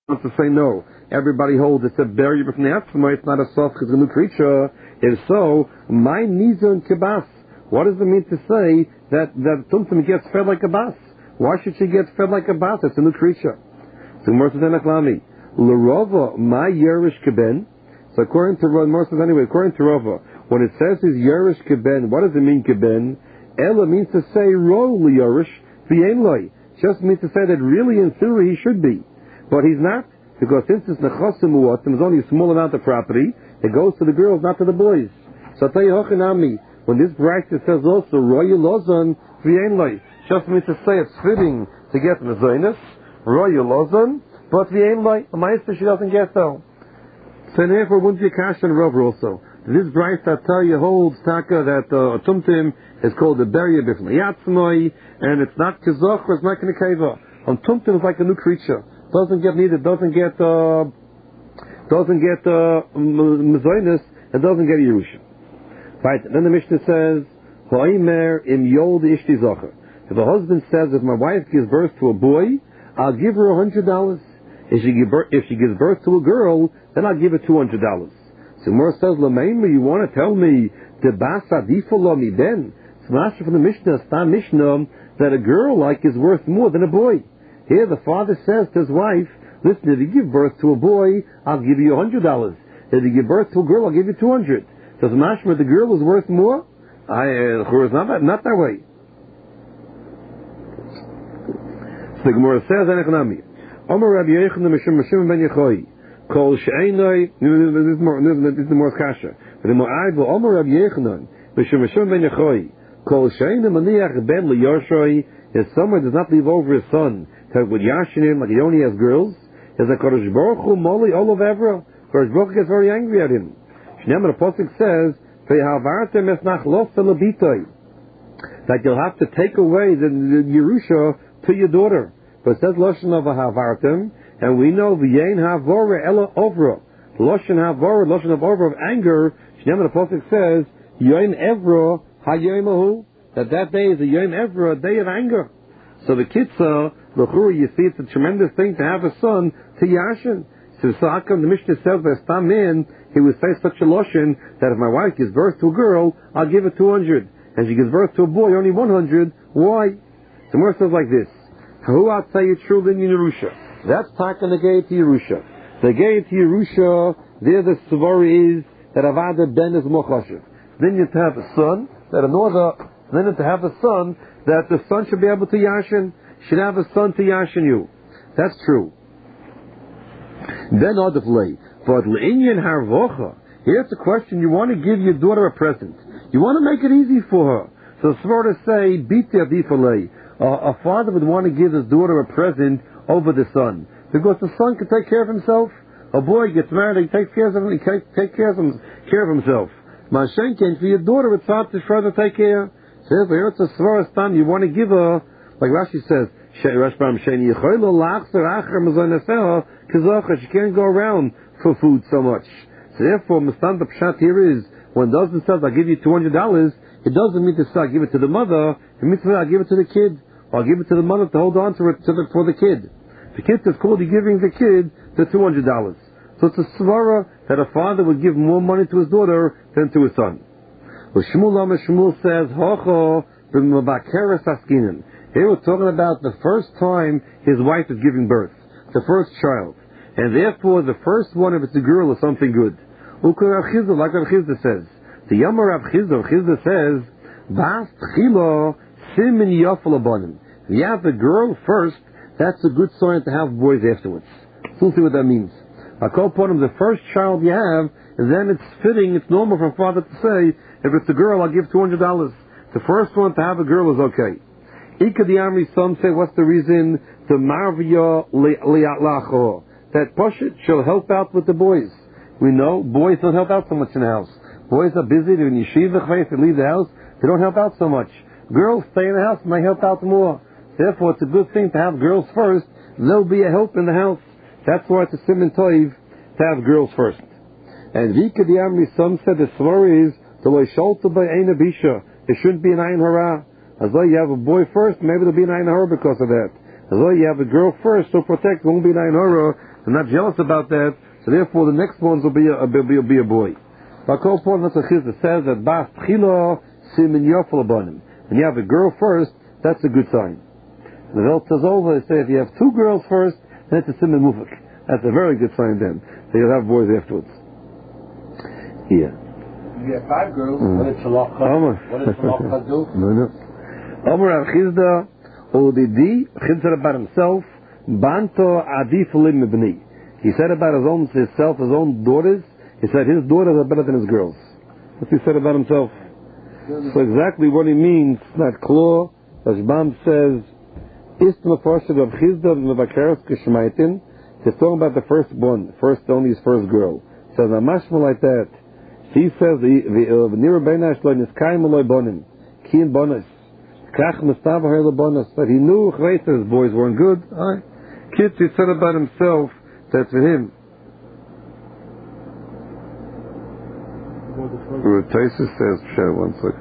wants to say no. Everybody holds it's a barrier from the Atzma, it's not a soft, it's a new creature. If so, my nizon kibas. What does it mean to say that Tumtum gets fed like a bas? Why should she get fed like a bas? It's a new creature. So L'Rova, my Yerush Keben. So according to Rava, when it says is Yerush Keben, what does it mean Keben? Ella means to say Ro Yerush V'Yein Loi. Just means to say that really in theory he should be. But he's not, because since it's Nechasim Uatim, there's only a small amount of property, it goes to the girls, not to the boys. So I'll tell you, Hochanami, when this bracket says also Roy Lozon V'Yein Loi, just means to say it's fitting to get Mezoinus, Roy Lozon, but V'Yein Loi, a Meister she doesn't get though. So therefore, wouldn't you cash and Rav also? This Bryce I tell you holds Taka that Tumtim is called the Beria Bifnei Yatzmoi, and it's not Kazach or it's not Nekeva. Tumtim is like a new creature. Doesn't get Mezoinus, and doesn't get Yerusha. Right, then the Mishnah says, Hoimer im Yod Ishti Zocher. If a husband says, if my wife gives birth to a boy, I'll give her $100. If she gives birth to a girl, then I'll give her $200. So Mor says, Lameimah, you want to tell me, the Basa Difalo mi ben? It's Masha from the Mishnah, Stam Mishnah, that a girl like is worth more than a boy. Here the father says to his wife, listen, if you give birth to a boy, I'll give you $100. If you give birth to a girl, I'll give you $200. Does Mashma the girl is worth more? It's not that way. So the Gemara says, Anechnami, Omer Rabbi Yochanan Mishum ben Yechoi, Kol She'enoi, this is the more kasha. But the Mo'ad will Omer Rabbi Yochanan Mishum ben Yechoi, Kol She'enoi Maniach ben Liyoshoi, if someone does not leave over his son, with Yashinim, like he only has girls, is a Kodesh Baruch Hu Moli Olav Evra. Kodesh Baruch Hu gets very angry at him. Shneimah the Pasuk says, that you'll have to take away the Yerusha to your daughter. But it says Lashon of Havartem, and we know V'yein Havora Ela Ovra. Lashon Havora, Lashon of Ovra of anger. Shneimah the Pasuk says, Yoim Evra HaYoimahu, that day is a Yoim Evra, a day of anger. So the Kitzah, L'chura, you see, it's a tremendous thing to have a son to Yashin. So how come the Mishnah says that some man, he would say such a lotion that if my wife gives birth to a girl, I'll give her 200. And she gives birth to a boy, only 100. Why? So Gemara says like this. Who I'll tell you truly in Yerusha. That's talking the gate to Yerusha. The gate to Yerusha, there the Svari is that Avada Ben is Mochashiv. Then you have a son, that then to have a son, that the son should be able to Yashin, should have a son to Yashin you. That's true. Then Adiflay. But L'inyan Harvocha, here's the question, you want to give your daughter a present. You want to make it easy for her. So Svar to say, Biti Adifalay, a father would want to give his daughter a present over the son. Because the son can take care of himself. A boy gets married, he takes care of himself. Mashenkin, for your daughter, it's hard to try to take care. So here it's a Svar Stam, you want to give her, like Rashi says, she can't go around for food so much. So therefore, Mastan the Pshat here is, when the husband says, I'll give you $200, it doesn't mean to say, I'll give it to the mother, it means to say, I'll give it to the kid, or I'll give it to the mother to hold on to it for the kid. The kid is called, you're giving the kid the $200. So it's a svara that a father would give more money to his daughter than to his son. Well, Shmuel says, Hocho b'mabakeres askinen. Here we're talking about the first time his wife is giving birth, the first child. And therefore, the first one, if it's a girl, is something good. Like Rav Chizda says. The Yamar Rav Chizda says, Bas Tchilo Simin Yafal Abanim. If you have the girl first, that's a good sign to have boys afterwards. So we'll see what that means. I call upon him the first child you have, and then it's fitting, it's normal for a father to say, if it's a girl, I'll give $200. The first one to have a girl is okay. Ika the Amri, some say, what's the reason? The Marvia Li'atlacho. That Pashit shall help out with the boys. We know boys don't help out so much in the house. Boys are busy, they're in yeshiva, they leave the house, they don't help out so much. Girls stay in the house and they help out more. Therefore, it's a good thing to have girls first. There'll be a help in the house. That's why it's a siman toiv to have girls first. And Vika the Amri, some said the story is, the Loishalta by Ein Abisha. It shouldn't be an Ein Hara. As though you have a boy first, maybe there'll be an Ein Hara because of that. As though you have a girl first, so protect, it won't be an Ein Hara. So not jealous about that. So therefore, the next ones will be a boy. Bakol that's a chizah says that bas tchilo simin yofel abonim. When you have a girl first, that's a good sign. The Welt says over, they say if you have two girls first, then it's a simin mufak. That's a very good sign then. So you'll have boys afterwards. Yeah. If you have 5 girls, what did Shalach do? No. Omer al Chizda, Odidi, Chizda about himself, Banto Adif Lim Ibni. He said about himself, his own daughters, he said his daughters are better than his girls. That's what he said about himself. So exactly what he means, not Klo, Rashbam says, Ist Mefarshad of Chizda Mevakeres Kishmaitin. He's talking about the firstborn, only his first girl. He says, Namashma like that. He says, V'nira Beinash lo niskayim aloy bonim, Kiin bonus. Kach Mustava her bonus. But he knew his boys weren't good. Kids, he said about himself, that's for him. Taisus says, one second.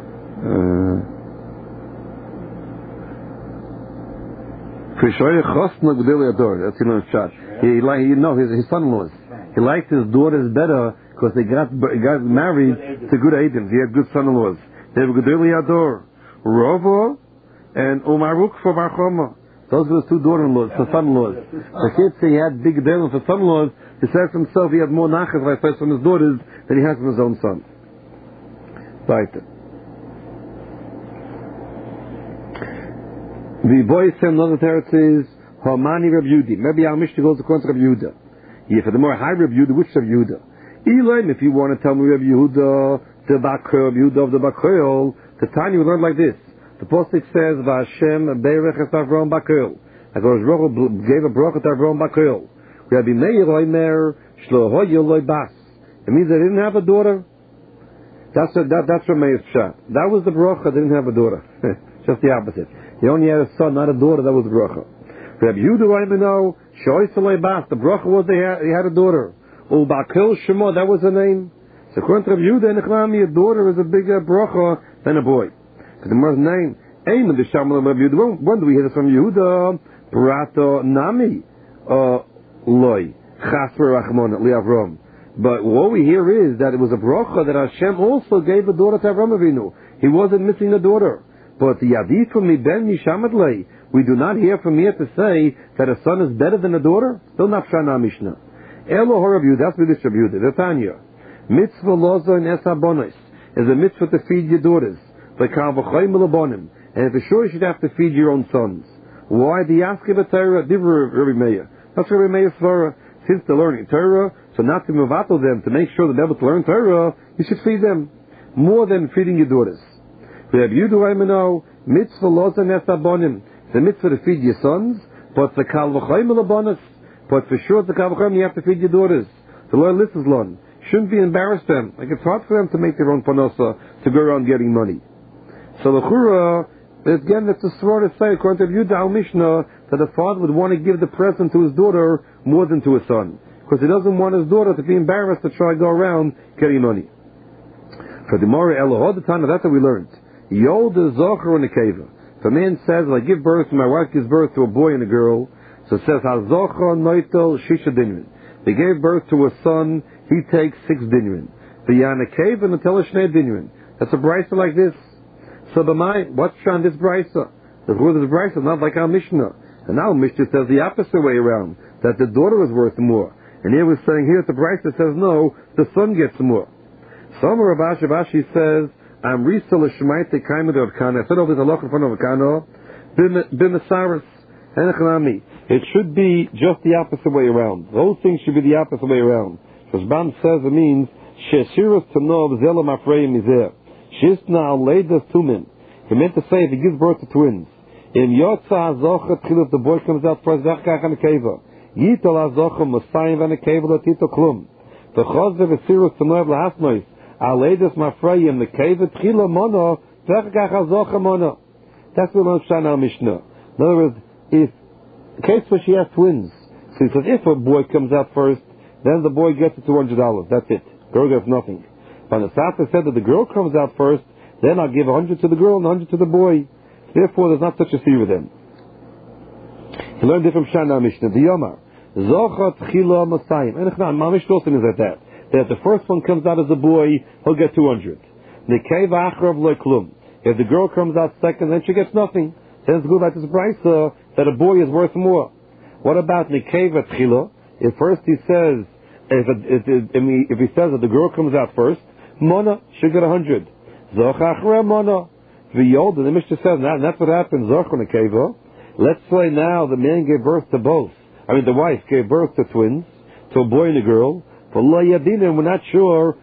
That's his son-in-laws. He liked his daughters better because they got married to good Adams. He had good son-in-laws. They were Gedolei Ador, Rovo and Umaruk for Barchoma. Those were his two daughter-in-laws, the son-in-laws. The kids say he had big Gedolei for son-in-laws. He said for himself he had more nachas from his daughters than he has from his own son. Right. The boy said another teretz is Hamani Reb Yudi. Maybe our Mishnah goes according to Reb Yehuda. Yeah, for the more high Reb Yehuda, which Reb Yehuda? Elam, if you want to tell me Reb Yehuda, the Bakhel, Yehuda of the Bakhel, the Tanya we learn like this. The Pasuk says, V'Hashem Beirech es Avram Bakhel. HaKadosh Baruch Hu gave a bracha to Avram Bakhel. Rabbi Meir Omer Shlo Hoyo Loi Bas. It means they didn't have a daughter. That's from Meir's Pshat. That was the bracha. They didn't have a daughter. Just the opposite. He only had a son, not a daughter. That was the bracha. Rabbi Yehuda Omer Shoy Loi Bas. The bracha was he had a daughter. Bakhel Shemo. That was the name. So according to Rabbi Yehuda and Echlami, a daughter is a bigger bracha than a boy. The Gemara's name. When do we hear this from Yehuda? Brato Nami. Loi. Chasper Rachmon Liavrom. But what we hear is that it was a bracha that Hashem also gave a daughter to Avram Avinu. He wasn't missing a daughter. But the Yadif from mi ben Mishamad Lei, we do not hear from here to say that a son is better than a daughter. Still not Shana Mishnah. Elo Horabu, that's what this Rabbi Yehuda. Tanya. Mitzvah lozo in esa bonos is a mitzvah to feed your daughters. And for sure you should have to feed your own sons. Why? The Yaskiv Torah, Rabbi Meir. That's Rabbi Meir's Torah. Since they're learning Torah, so not to mevatel them, to make sure that they're able to learn Torah, you should feed them more than feeding your daughters. Rabbi Yehuda Omer, mitzvah lozo in esa bonim. It's a mitzvah to feed your sons, but the kal v'choyim l'bonos. But for sure, the kal v'choyim you have to feed your daughters. To learn this is learn. Shouldn't be embarrassed them. Like it's hard for them to make their own panosa to go around getting money. So the chura, again, that's a svara to say, according to Yehuda al Mishnah, that the father would want to give the present to his daughter more than to his son, because he doesn't want his daughter to be embarrassed to try to go around getting money. For the Mora Elohod, the time that's what we learned. Yod the zocher and the keva. If a man says, "I give birth to my wife gives birth to a boy and a girl," so it says, "Hazocher noitel shisha dinrin." They gave birth to a son. He takes 6 dinrin. The yana keva and the teleshnei dinrin. That's a brisa like this. So what's on this brisa? The word of the brisa not like our Mishnah. And our Mishnah says the opposite way around, that the daughter is worth more. And here we're saying here the brisa says no, the son gets more. Somer Rabashi says, I'm Risa l'shmaite kaimad of Kana. I said over the loch in front of Kana, b'mesaris enechnami. It should be just the opposite way around. Those things should be the opposite way around. Rashbam says it means sheshiras tanov zelam afreim izer. Shisna leidas tumin. He meant to say if he gives birth to twins. In yotza azocha tchil, if the boy comes out first, zachkach and a keva. Yital azocha musayim and a keva latito klum. The chozer v'sirus tanov lahasnois. Aleidas mafreim the keva tchila mono zachkach azocha mono. That's what we learn our Mishnah. In other words, if in case where she has twins, so he says if a boy comes out first, then the boy gets the $200. That's it. Girl gets nothing. But the Sata said that the girl comes out first, then I'll give 100 to the girl and 100 to the boy. Therefore, there's not such a thing with them. He learned it from Shana Mishnah. The Yomar. Zocha Tchila Masayim. And Mamish Tosim is like that. That the first one comes out as a boy, he'll get 200. Nekeva Achrav Leklum. If the girl comes out second, then she gets nothing. Then it's good like this Brisa that a boy is worth more. What about Nekeva Tchila? If first he says, if he says that the girl comes out first, Mona should get 100. Zocha Achrav Mona. V'yod, the Mishnah says, and that's what happens. Zocha Nekeva. Let's say now the man gave birth to both. The wife gave birth to twins, to a boy and a girl. We're not sure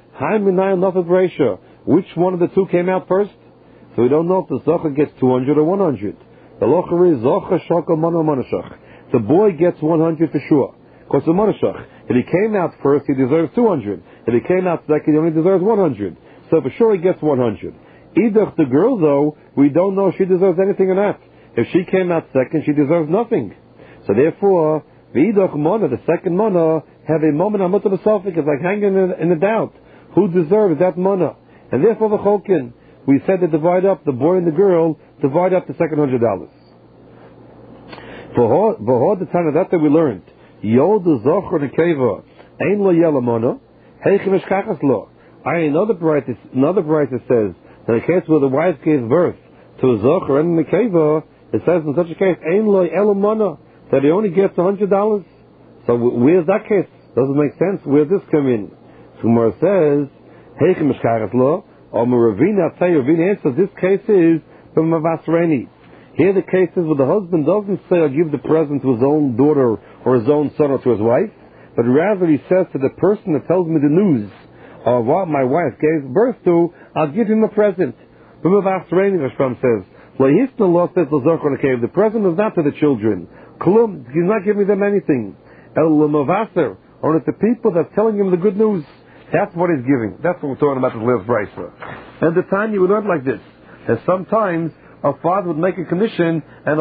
which one of the two came out first. So we don't know if the Zocha gets 200 or 100. The Locher is Zocha Shaka Mono Monashach. The boy gets 100 for sure. Because the Monashach, if he came out first, he deserves 200. If he came out second, he only deserves 100. So for sure he gets 100. Either the girl, though, we don't know if she deserves anything or not. If she came out second, she deserves nothing. So therefore, V'idach Mona, the second Mona, have a moment on Mutter B'Sofik. It's like hanging in a doubt. Who deserves that Mona? And therefore the Cholkin, we said to divide up the boy and the girl, divide up the second $100. For the time that we learned, Yod Zocher Nekeva, Ein Lo Yela Mona, Heichem Eshkachas Lo. Another bright that says, in a case where the wife gave birth to a Zocher and a Nekeva, it says in such a case, Ein Lo Yela Mona, that he only gets $100. So where's that case? Doesn't make sense. Where does this come in? So Gemara says, Heichem Eshkachas Lo, or Ravina answers, this case is from Mavasreni. Here the case is where the husband doesn't say, I'll give the present to his own daughter or his own son or to his wife, but rather he says to the person that tells me the news of what my wife gave birth to, I'll give him a present. From Mavasreni, Rashbam says, the law says the present is not to the children. Klum, he's not giving them anything. El Mavaser, or it's the people that's telling him the good news. That's what he's giving. That's what we're talking about the Lev's Brisa. And the time you would learn like this, that sometimes a father would make a condition and